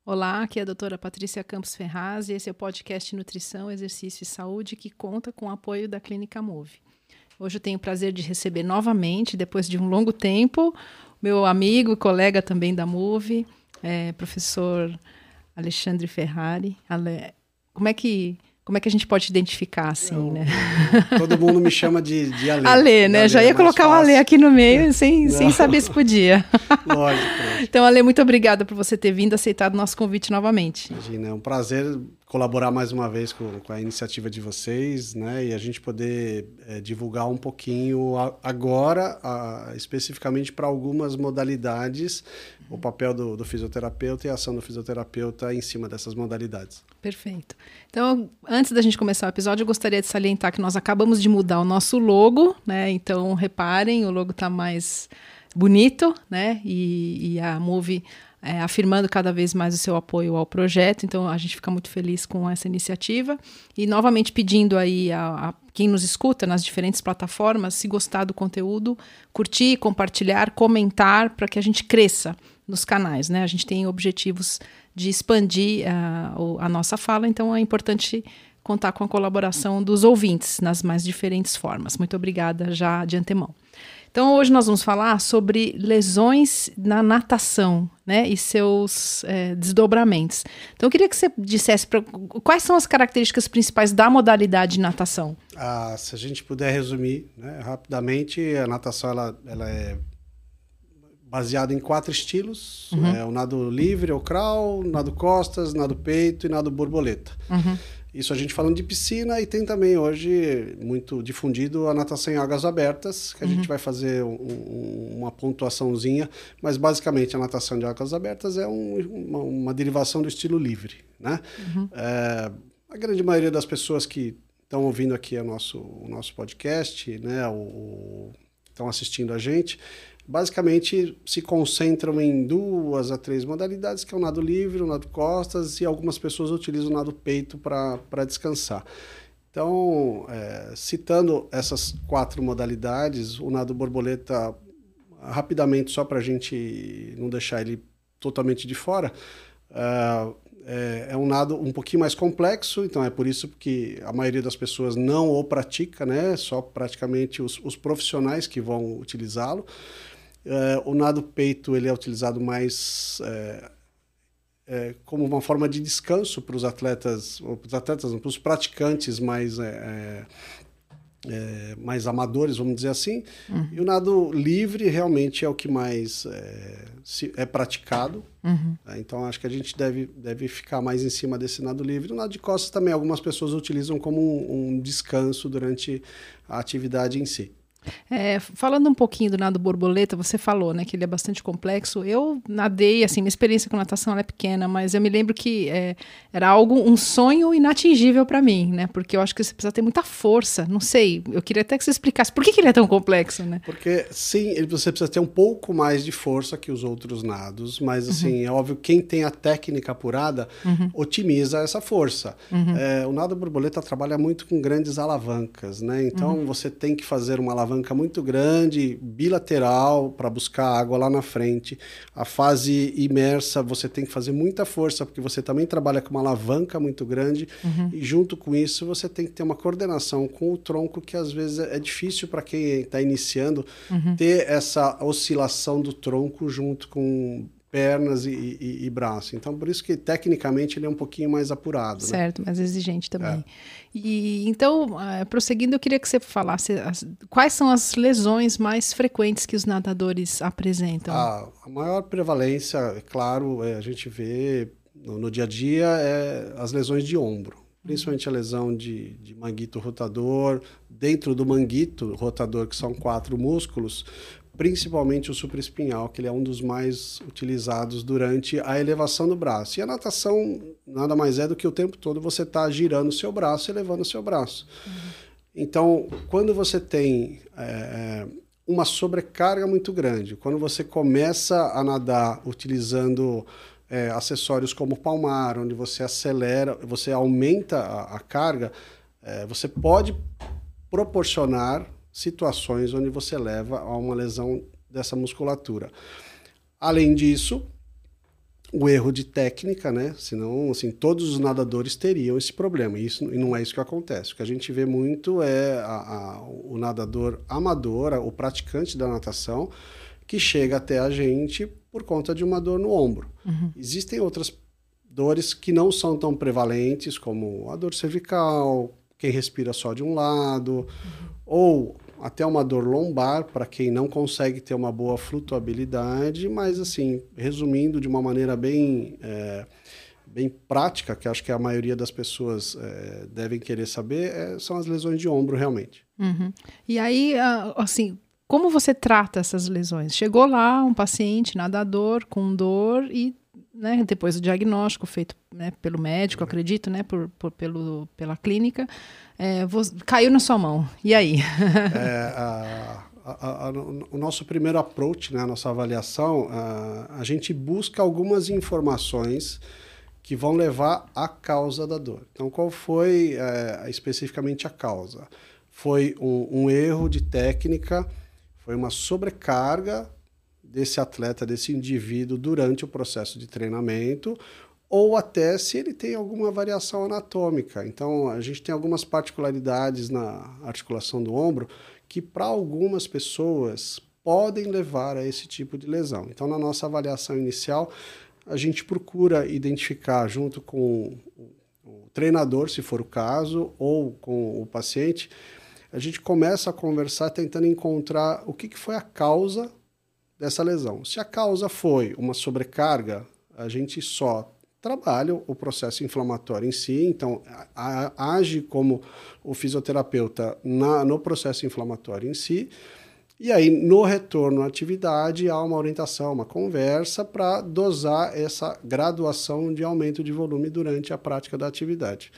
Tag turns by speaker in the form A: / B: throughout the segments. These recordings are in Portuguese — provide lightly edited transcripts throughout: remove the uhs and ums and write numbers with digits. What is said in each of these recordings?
A: Olá, aqui é a doutora Patrícia Campos Ferraz e esse é o podcast Nutrição, Exercício e Saúde que conta com o apoio da Clínica Move. Hoje eu tenho o prazer de receber novamente, depois de um longo tempo, meu amigo e colega também da Move, professor Alexandre Ferrari. Como é que a gente pode identificar assim, né?
B: Todo mundo me chama de Ale.
A: Ale, né? Já ia colocar o Ale aqui no meio sem saber se podia.
B: Lógico.
A: Então, Ale, muito obrigada por você ter vindo e aceitado o nosso convite novamente.
B: Imagina, é um prazer colaborar mais uma vez com a iniciativa de vocês, né? E a gente poder divulgar um pouquinho agora, especificamente para algumas modalidades, o papel do fisioterapeuta e a ação do fisioterapeuta em cima dessas modalidades.
A: Perfeito. Então, antes da gente começar o episódio, eu gostaria de salientar que nós acabamos de mudar o nosso logo, né? Então, reparem, o logo está mais bonito, né? E a Move afirmando cada vez mais o seu apoio ao projeto. Então, a gente fica muito feliz com essa iniciativa. E, novamente, pedindo aí a quem nos escuta nas diferentes plataformas, se gostar do conteúdo, curtir, compartilhar, comentar, para que a gente cresça nos canais, né? A gente tem objetivos de expandir a nossa fala, então é importante contar com a colaboração dos ouvintes nas mais diferentes formas. Muito obrigada já de antemão. Então, hoje nós vamos falar sobre lesões na natação, né, e seus desdobramentos. Então, eu queria que você dissesse quais são as características principais da modalidade de natação.
B: Se a gente puder resumir, né, rapidamente, a natação ela é baseada em 4 estilos, o nado livre, o crawl, nado costas, nado peito e nado borboleta. Isso a gente falando de piscina, e tem também hoje muito difundido a natação em águas abertas, que a gente vai fazer uma pontuaçãozinha, mas basicamente a natação de águas abertas é uma derivação do estilo livre, né? A grande maioria das pessoas que estão ouvindo aqui o nosso podcast, né, estão assistindo a gente, basicamente se concentram em 2 a 3 modalidades, que é o nado livre, o nado costas, e algumas pessoas utilizam o nado peito para descansar. Então, citando essas 4 modalidades, o nado borboleta, rapidamente, só para a gente não deixar ele totalmente de fora, é um nado um pouquinho mais complexo, então é por isso que a maioria das pessoas não o pratica, né? Só praticamente os profissionais que vão utilizá-lo. O nado peito ele é utilizado mais como uma forma de descanso para os atletas, para os praticantes mais amadores, vamos dizer assim. E o nado livre realmente é o que mais é praticado. Então, acho que a gente deve ficar mais em cima desse nado livre. O nado de costas também, algumas pessoas utilizam como um descanso durante a atividade em si.
A: Falando um pouquinho do nado borboleta, você falou, né, que ele é bastante complexo. Eu nadei, assim, minha experiência com natação ela é pequena, mas eu me lembro que era um sonho inatingível para mim, né, porque eu acho que você precisa ter muita força, não sei, eu queria até que você explicasse por que ele é tão complexo, né?
B: Porque, sim, você precisa ter um pouco mais de força que os outros nados, mas, assim, é óbvio, quem tem a técnica apurada otimiza essa força. O nado borboleta trabalha muito com grandes alavancas, né, então você tem que fazer uma alavanca muito grande, bilateral, para buscar água lá na frente. A fase imersa, você tem que fazer muita força, porque você também trabalha com uma alavanca muito grande, e junto com isso você tem que ter uma coordenação com o tronco, que às vezes é difícil para quem está iniciando ter essa oscilação do tronco junto com pernas e braço. Então, por isso que, tecnicamente, ele é um pouquinho mais apurado.
A: Certo, né? Mais exigente também. E, então, prosseguindo, eu queria que você falasse quais são as lesões mais frequentes que os nadadores apresentam.
B: A maior prevalência, é claro, a gente vê no dia a dia, as lesões de ombro. Principalmente a lesão de manguito rotador. Dentro do manguito rotador, que são 4 músculos, principalmente o supraespinhal, que ele é um dos mais utilizados durante a elevação do braço. E a natação nada mais é do que o tempo todo você está girando o seu braço e elevando o seu braço. Então, quando você tem uma sobrecarga muito grande, quando você começa a nadar utilizando acessórios como o palmar, onde você acelera, você aumenta a carga, você pode proporcionar situações onde você leva a uma lesão dessa musculatura. Além disso, o erro de técnica, né? Senão, assim, todos os nadadores teriam esse problema. E não é isso que acontece. O que a gente vê muito é o nadador amador, o praticante da natação, que chega até a gente por conta de uma dor no ombro. Existem outras dores que não são tão prevalentes, como a dor cervical, quem respira só de um lado, ou até uma dor lombar, para quem não consegue ter uma boa flutuabilidade, mas, assim, resumindo de uma maneira bem prática, que acho que a maioria das pessoas devem querer saber, são as lesões de ombro, realmente.
A: E aí, assim, como você trata essas lesões? Chegou lá um paciente nadador com dor e, né, depois do diagnóstico feito, né, pelo médico, acredito, né, pela clínica, caiu na sua mão. E aí?
B: O nosso primeiro approach, né, a nossa avaliação, a gente busca algumas informações que vão levar à causa da dor. Então, qual foi especificamente a causa? Foi um erro de técnica, foi uma sobrecarga desse atleta, desse indivíduo durante o processo de treinamento, ou até se ele tem alguma variação anatômica. Então, a gente tem algumas particularidades na articulação do ombro que, para algumas pessoas, podem levar a esse tipo de lesão. Então, na nossa avaliação inicial, a gente procura identificar, junto com o treinador, se for o caso, ou com o paciente, a gente começa a conversar tentando encontrar o que foi a causa dessa lesão. Se a causa foi uma sobrecarga, a gente só trabalha o processo inflamatório em si, então age como o fisioterapeuta no processo inflamatório em si, e aí no retorno à atividade há uma orientação, uma conversa para dosar essa graduação de aumento de volume durante a prática da atividade.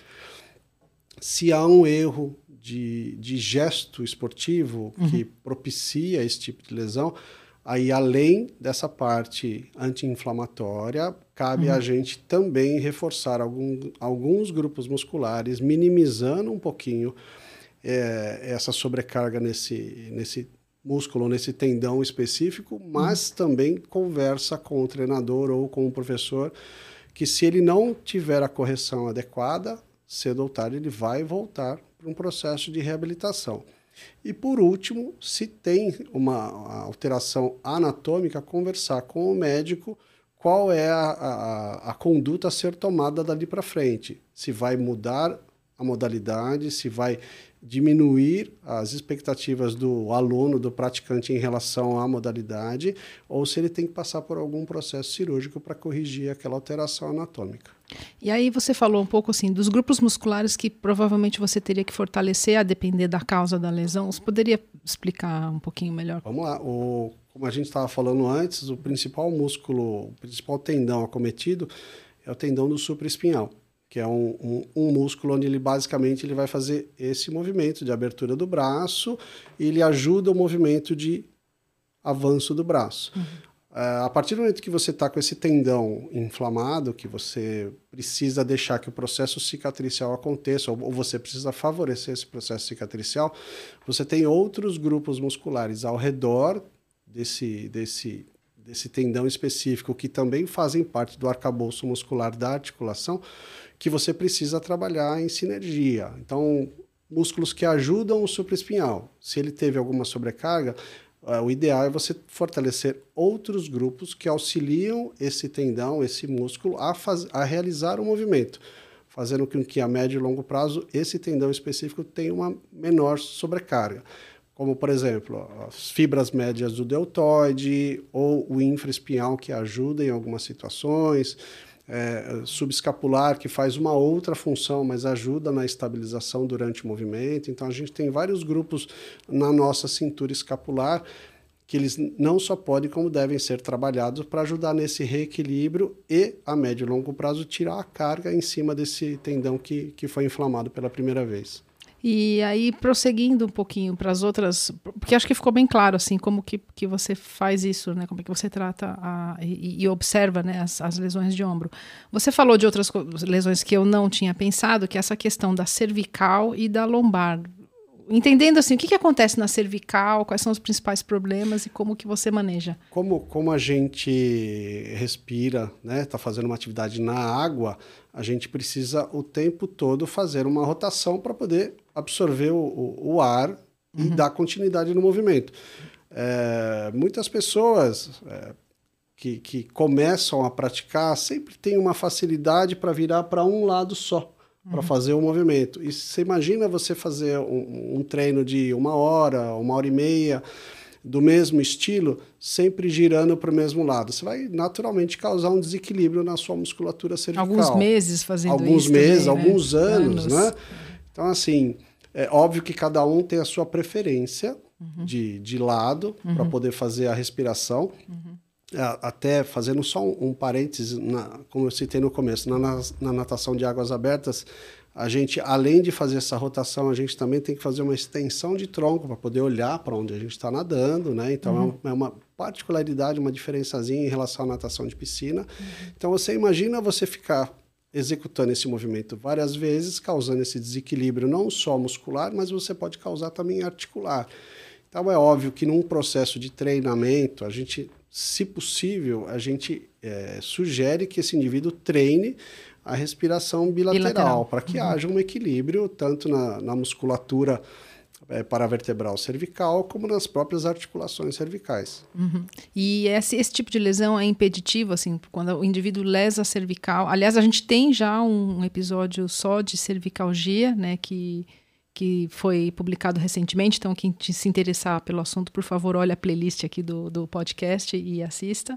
B: Se há um erro de gesto esportivo que propicia esse tipo de lesão, aí, além dessa parte anti-inflamatória, cabe a gente também reforçar alguns grupos musculares, minimizando um pouquinho essa sobrecarga nesse músculo, nesse tendão específico, mas também conversa com o treinador ou com o professor, que se ele não tiver a correção adequada, cedo ou tarde ele vai voltar para um processo de reabilitação. E, por último, se tem uma alteração anatômica, conversar com o médico qual é a conduta a ser tomada dali para frente. Se vai mudar a modalidade, se vai diminuir as expectativas do aluno, do praticante em relação à modalidade, ou se ele tem que passar por algum processo cirúrgico para corrigir aquela alteração anatômica.
A: E aí você falou um pouco assim dos grupos musculares que provavelmente você teria que fortalecer a depender da causa da lesão. Você poderia explicar um pouquinho melhor?
B: Vamos lá. Como a gente estava falando antes, o principal músculo, o principal tendão acometido é o tendão do supraespinhal, que é um músculo onde ele basicamente vai fazer esse movimento de abertura do braço e ele ajuda o movimento de avanço do braço. A partir do momento que você está com esse tendão inflamado, que você precisa deixar que o processo cicatricial aconteça, ou você precisa favorecer esse processo cicatricial, você tem outros grupos musculares ao redor desse tendão específico, que também fazem parte do arcabouço muscular da articulação, que você precisa trabalhar em sinergia. Então, músculos que ajudam o supraespinhal. Se ele teve alguma sobrecarga, o ideal é você fortalecer outros grupos que auxiliam esse tendão, esse músculo, a realizar o movimento, fazendo com que a médio e longo prazo esse tendão específico tenha uma menor sobrecarga. Como, por exemplo, as fibras médias do deltoide ou o infraespinhal, que ajuda em algumas situações, subescapular, que faz uma outra função, mas ajuda na estabilização durante o movimento. Então, a gente tem vários grupos na nossa cintura escapular que eles não só podem, como devem ser trabalhados para ajudar nesse reequilíbrio e, a médio e longo prazo, tirar a carga em cima desse tendão que foi inflamado pela primeira vez.
A: E aí, prosseguindo um pouquinho para as outras, porque acho que ficou bem claro, assim, como que você faz isso, né? Como é que você trata e observa, né, as lesões de ombro. Você falou de outras lesões que eu não tinha pensado, que é essa questão da cervical e da lombar. entendendo assim, o que acontece na cervical, quais são os principais problemas e como que você maneja?
B: Como a gente respira, né, está fazendo uma atividade na água, a gente precisa o tempo todo fazer uma rotação para poder absorver o ar e dar continuidade no movimento. Muitas pessoas que começam a praticar sempre têm uma facilidade para virar para um lado só, para fazer o movimento. E você imagina você fazer um treino de 1 hora e meia, do mesmo estilo, sempre girando para o mesmo lado. Você vai naturalmente causar um desequilíbrio na sua musculatura cervical.
A: Alguns meses fazendo
B: alguns
A: isso
B: meses,
A: também,
B: alguns anos, né? Então, assim, é óbvio que cada um tem a sua preferência de lado para poder fazer a respiração. Até fazendo só um parênteses, como eu citei no começo, na natação de águas abertas, a gente, além de fazer essa rotação, a gente também tem que fazer uma extensão de tronco para poder olhar para onde a gente está nadando, né? Então, é uma particularidade, uma diferençazinha em relação à natação de piscina. Então, você imagina você ficar executando esse movimento várias vezes, causando esse desequilíbrio não só muscular, mas você pode causar também articular. Então, é óbvio que num processo de treinamento, a gente, se possível, a gente sugere que esse indivíduo treine a respiração bilateral. Para que haja um equilíbrio tanto na musculatura paravertebral cervical como nas próprias articulações cervicais.
A: E esse tipo de lesão é impeditivo, assim, quando o indivíduo lesa a cervical. Aliás, a gente tem já um episódio só de cervicalgia, né, que foi publicado recentemente, então quem se interessar pelo assunto, por favor, olhe a playlist aqui do podcast e assista.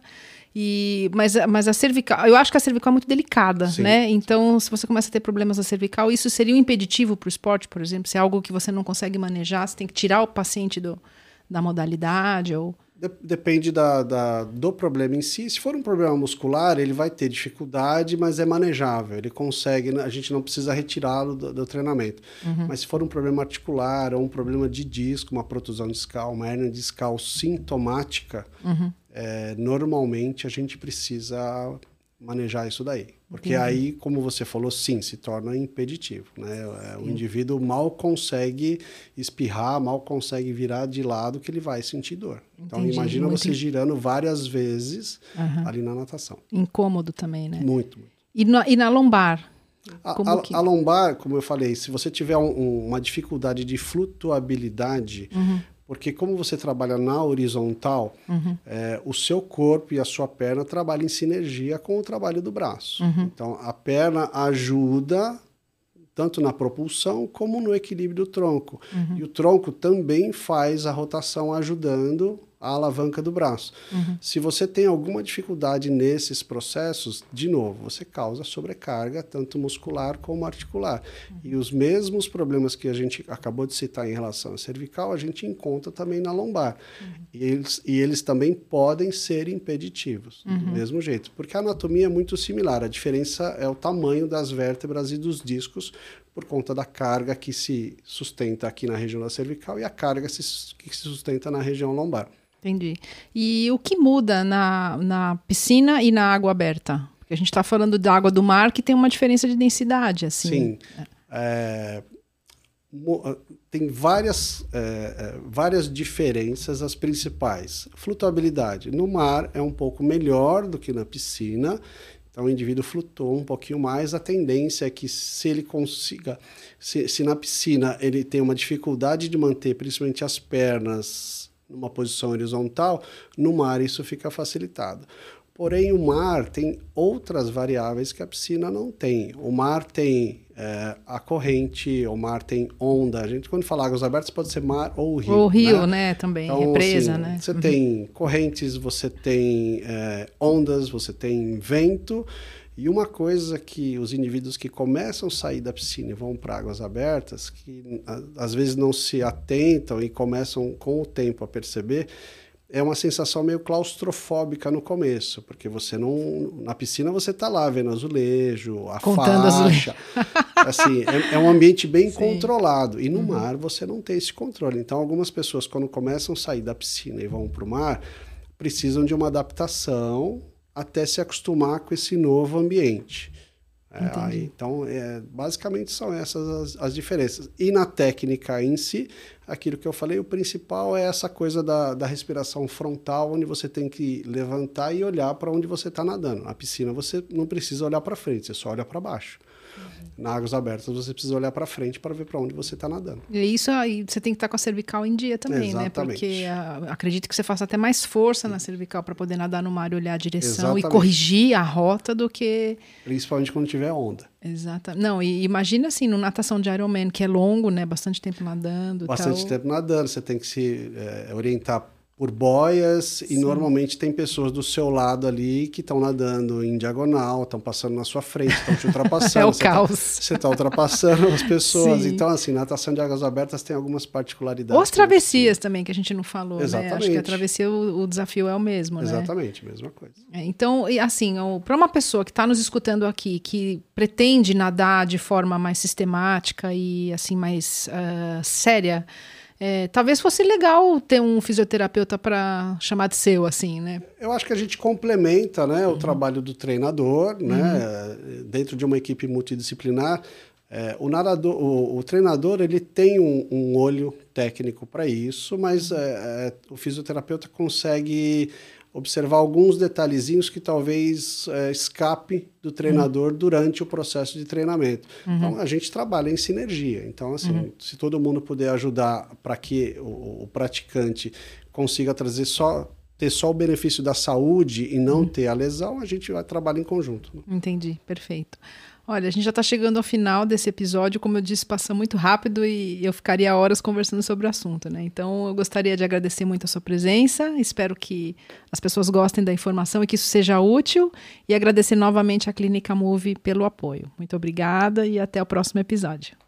A: Mas a cervical, eu acho que a cervical é muito delicada, sim, né? Então, se você começa a ter problemas na cervical, isso seria um impeditivo para o esporte, por exemplo? Se é algo que você não consegue manejar, você tem que tirar o paciente da modalidade ou...
B: Depende do problema em si. Se for um problema muscular, ele vai ter dificuldade, mas é manejável. Ele consegue, a gente não precisa retirá-lo do treinamento. Mas se for um problema articular ou um problema de disco, uma protusão discal, uma hérnia discal sintomática, normalmente a gente precisa manejar isso daí. Porque aí, como você falou, sim, se torna impeditivo, né? O indivíduo mal consegue espirrar, mal consegue virar de lado que ele vai sentir dor. Então, imagina você girando várias vezes ali na natação.
A: Incômodo também, né?
B: Muito.
A: E na lombar?
B: A lombar, como eu falei, se você tiver uma dificuldade de flutuabilidade... Porque como você trabalha na horizontal, o seu corpo e a sua perna trabalham em sinergia com o trabalho do braço. Então, a perna ajuda tanto na propulsão como no equilíbrio do tronco. E o tronco também faz a rotação ajudando a alavanca do braço. Se você tem alguma dificuldade nesses processos, de novo, você causa sobrecarga, tanto muscular como articular. E os mesmos problemas que a gente acabou de citar em relação à cervical, a gente encontra também na lombar. E eles também podem ser impeditivos, do mesmo jeito. Porque a anatomia é muito similar. A diferença é o tamanho das vértebras e dos discos, por conta da carga que se sustenta aqui na região da cervical e a carga que se sustenta na região lombar.
A: Entendi. E o que muda na piscina e na água aberta? Porque a gente está falando da água do mar, que tem uma diferença de densidade, assim.
B: Sim. Tem várias diferenças, as principais. Flutuabilidade. No mar é um pouco melhor do que na piscina. Então, o indivíduo flutua um pouquinho mais. A tendência é que se ele consiga... Se na piscina ele tem uma dificuldade de manter, principalmente as pernas, numa posição horizontal, no mar isso fica facilitado. Porém, o mar tem outras variáveis que a piscina não tem. O mar tem a corrente, o mar tem onda. A gente, quando fala águas abertas, pode ser mar ou rio.
A: Ou rio, né? Também,
B: então,
A: represa,
B: assim,
A: né?
B: Você tem correntes, você tem ondas, você tem vento. E uma coisa que os indivíduos que começam a sair da piscina e vão para águas abertas, que às vezes não se atentam e começam com o tempo a perceber, é uma sensação meio claustrofóbica no começo, porque você não... Na piscina você está lá vendo azulejo, a
A: contando
B: faixa. Assim, é um ambiente bem controlado. E no mar você não tem esse controle. Então, algumas pessoas, quando começam a sair da piscina e vão para o mar, precisam de uma adaptação até se acostumar com esse novo ambiente. Então, basicamente são essas as diferenças. E na técnica em si, aquilo que eu falei, o principal é essa coisa da respiração frontal, onde você tem que levantar e olhar para onde você está nadando. Na piscina você não precisa olhar para frente, você só olha para baixo. Na águas abertas você precisa olhar para frente para ver para onde você está nadando.
A: E isso aí você tem que estar com a cervical em dia também, né? Porque acredito que você faça até mais força na cervical para poder nadar no mar e olhar a direção e corrigir a rota do que...
B: Principalmente quando tiver onda.
A: Exato. Não, e imagina assim, no natação de Ironman, que é longo, né? Bastante tempo nadando.
B: Bastante tempo nadando, você tem que se orientar por boias e normalmente tem pessoas do seu lado ali que estão nadando em diagonal, estão passando na sua frente, estão te ultrapassando.
A: É o caos.
B: Você está ultrapassando as pessoas.
A: Sim.
B: Então, assim, natação de águas abertas tem algumas particularidades.
A: Ou as travessias também, que a gente não falou,
B: Exatamente.
A: né? Acho que a travessia, o desafio é o mesmo, né?
B: Exatamente, mesma coisa.
A: Então, assim, para uma pessoa que está nos escutando aqui, que pretende nadar de forma mais sistemática e assim mais séria, talvez fosse legal ter um fisioterapeuta para chamar de seu, assim, né?
B: Eu acho que a gente complementa, né, o trabalho do treinador, né, dentro de uma equipe multidisciplinar. O treinador ele tem um olho técnico para isso, mas o fisioterapeuta consegue observar alguns detalhezinhos que talvez escape do treinador durante o processo de treinamento. Então, a gente trabalha em sinergia. Então, assim, se todo mundo puder ajudar para que o praticante consiga ter só o benefício da saúde e não ter a lesão, a gente vai trabalhar em conjunto. Né?
A: Entendi, perfeito. Olha, a gente já está chegando ao final desse episódio, como eu disse, passa muito rápido e eu ficaria horas conversando sobre o assunto, né? Então, eu gostaria de agradecer muito a sua presença, espero que as pessoas gostem da informação e que isso seja útil, e agradecer novamente à Clínica Move pelo apoio. Muito obrigada e até o próximo episódio.